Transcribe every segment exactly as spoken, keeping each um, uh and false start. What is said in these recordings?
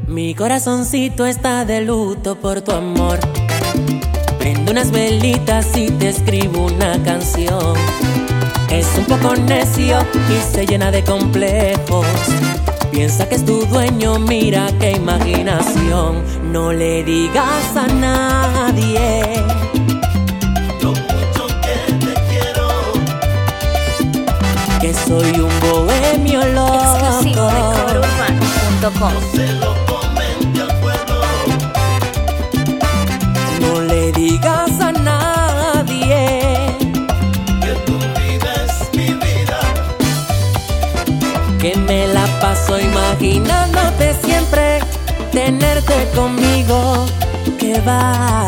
Mi corazoncito está de luto por tu amor. Prendo unas velitas y te escribo una canción. Es un poco necio y se llena de complejos. Piensa que es tu dueño, mira qué imaginación. No le digas a nadie lo mucho que te quiero, que soy un bohemio loco. Exclusivo de cover urbano punto com. no se lo comente al pueblo. No le digas a nadie Que tu vida es mi vida, que me la paso imaginándote siempre, tenerte conmigo, que va.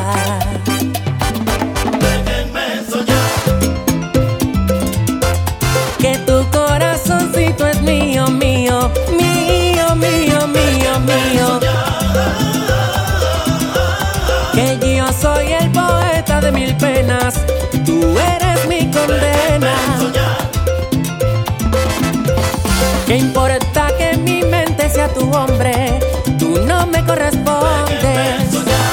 déjenme soñar. Que tu corazoncito es mío, mío, mío, mío, mío, mío. Que yo soy el poeta de mil penas, tú eres mi condena. ¿Qué importa que mi mente sea tu hombre? Tú no me correspondes.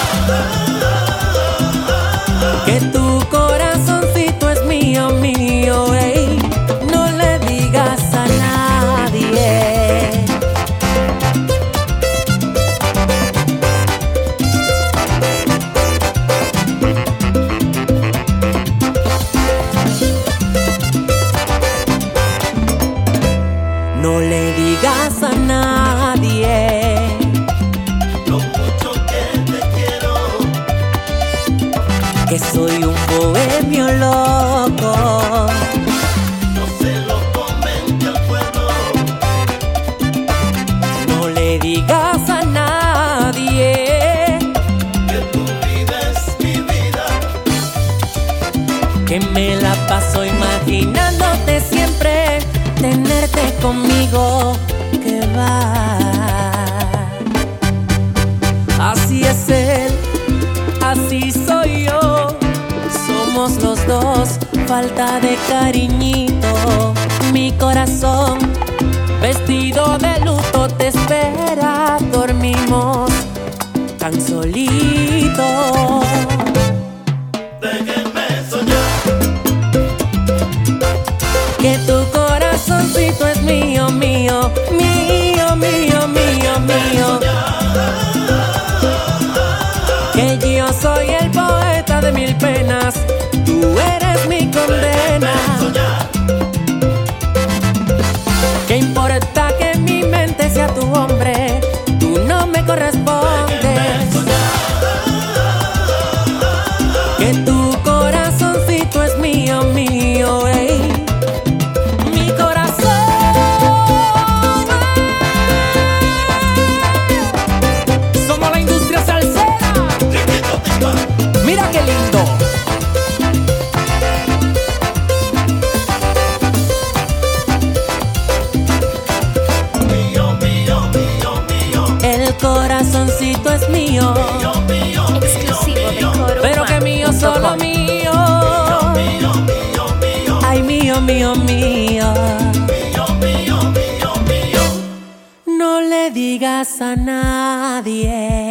Que tu corazoncito es mío, mío, ey. No le digas a nadie. No le digas a nadie Lo mucho que te quiero, que soy un bohemio loco. no se lo comente al pueblo. No le digas a nadie Que tu vida es mi vida, que me la paso imaginándote siempre, tenerte conmigo, que va. Así es él, así soy yo. Somos los dos, falta de cariñito. Mi corazón, vestido de luto, te espera. Dormimos tan solitos. déjenme soñar. Que tu corazoncito es mío, mío, mío, mío, mío, mío. Que yo soy el poeta de mil penas, tú eres mi condena. ¿Qué importa que mi mente sea tu hombre? Tú no me correspondes. Que tu corazoncito es mío, mío, ey. Mi corazón, ey. Somos la industria salsera. Mira qué lindo. Mío, mío, mío, mío, El corazoncito es mío, mío, mío, Exclusivo de cover pero que urbano mío, punto solo com. mío. mío, mío, mío, Ay, mío, mío, mío. mío, mío, mío, mío. No le digas a nadie